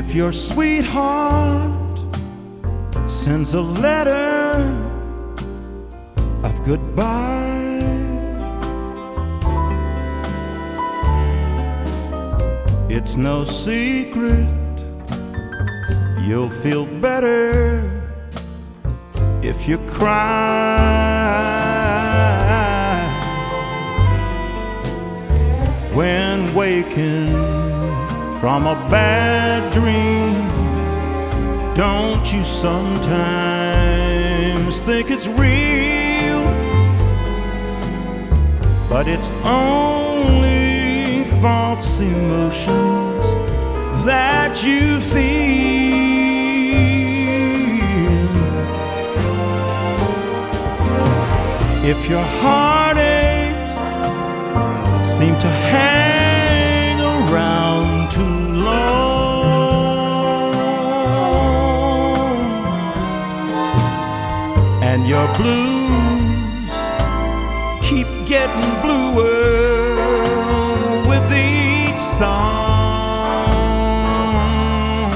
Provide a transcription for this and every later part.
If your sweetheart sends a letter of goodbye, it's no secret you'll feel better if you cry. When waking from a bad dream, don't you sometimes think it's real? But it's only false emotions that you feel. If your heartaches seem to hang around too long, and your blues keep getting bluer with each song,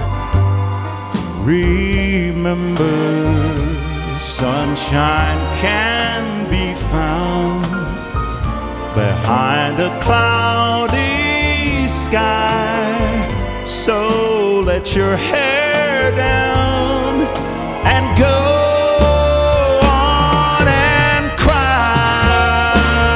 remember, sunshine can be found behind a cloudy sky. So let your hair down and go on and cry.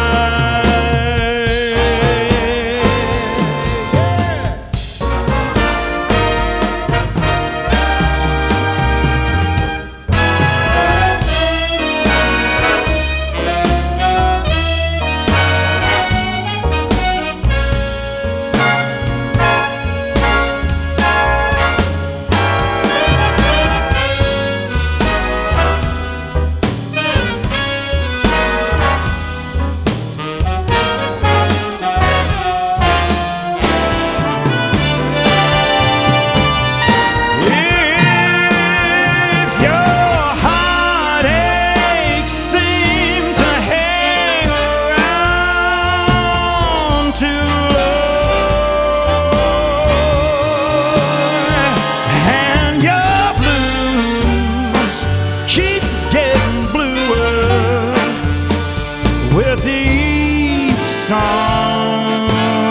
With each song,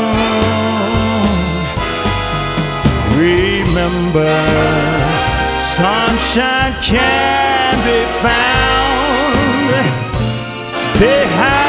remember, sunshine can be found behind